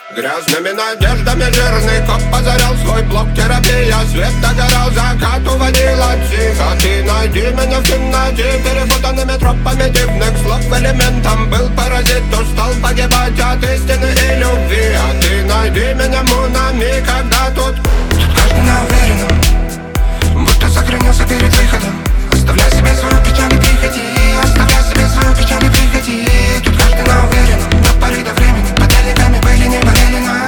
Грязными надеждами жирный коп позарял свой блок. Терапия, свет догорал, закат уводил от сих. А ты найди меня в темноте перепутанными тропами дивных слов. Элементом был паразит, устал погибать от истины и любви. А ты найди меня, мунами, когда тут каждый на уверенном, будто сохранился перед выходом. Оставляй себе свою печаль и приходи, оставляй себе свою печаль и приходи. Тут каждый на уверенном, до поры до времени подельниками были не повелено.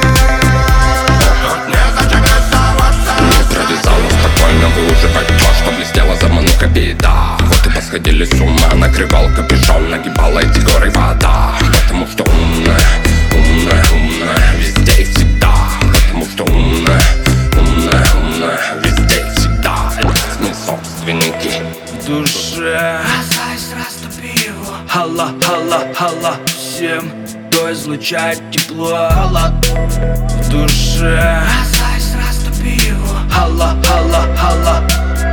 Тут незачем рисоваться. Не прорезала спокойно выуживать то, что блестело за манука беда. Вот и посходили с ума, накрывал капюшон, нагибала эти горы вода. Потому что умная, умная, умная, везде и всегда. Потому что умная, умная, умная, везде и всегда. Это мы собственники в душе. Хала, хала, хала всем, кто излучает тепло. В душе. Хала, хала, хала.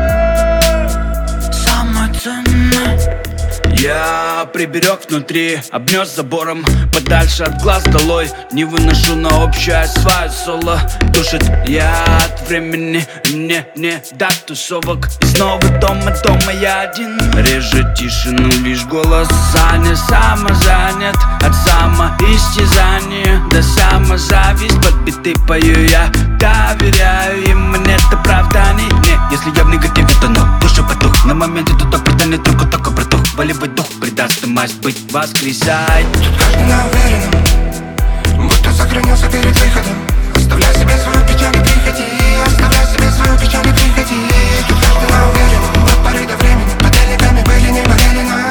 Самое ценное я приберег внутри, обнес забором, подальше от глаз долой. Не выношу на общее свое соло. Душит я от времени, мне не до тусовок. И снова дома я один. Режет тишину лишь голос Саня. Самозанят от самоистязания до самозависть. Под биты пою я, доверяю им, нет оправданий. Не, если я в негативе, то но душа потух. На моменте тут оправданный только протух. Болевой дух придаст масть быть воскресай. Тут каждый на уверенном, будто сохранился перед выходом. Оставляй себе свою печаль и приходи, оставляй себе свою печаль и приходи. Тут каждый на уверенном, от поры до времени подельниками были не повелено.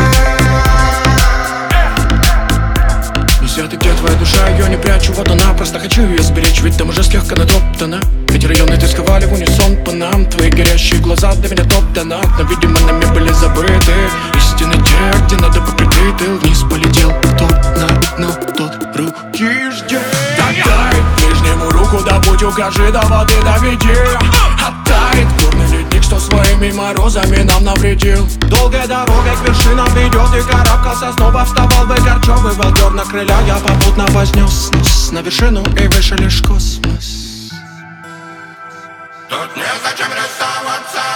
Нельзя ты, где твоя душа, ее не прячу, вот она. Просто хочу ее сберечь, ведь там уже слегка натоптана. Ведь районы тосковали в унисон по нам. Твои горящие глаза до меня топ-донат, но, видимо, нами были забыты истины те, где надо по прийти. Ты вниз полетел, тот на дно, тот руки ждет. Отдай ближнему руку, да будь укажи, до воды доведи. Оттает горный ледник, что своими морозами нам навредил. Долгая дорога к вершинам ведет, и карабкался, снова вставал бы горчевый волдер. На крыля я попутно вознес на вершину, и выше лишь космос. Тут незачем рисоваться.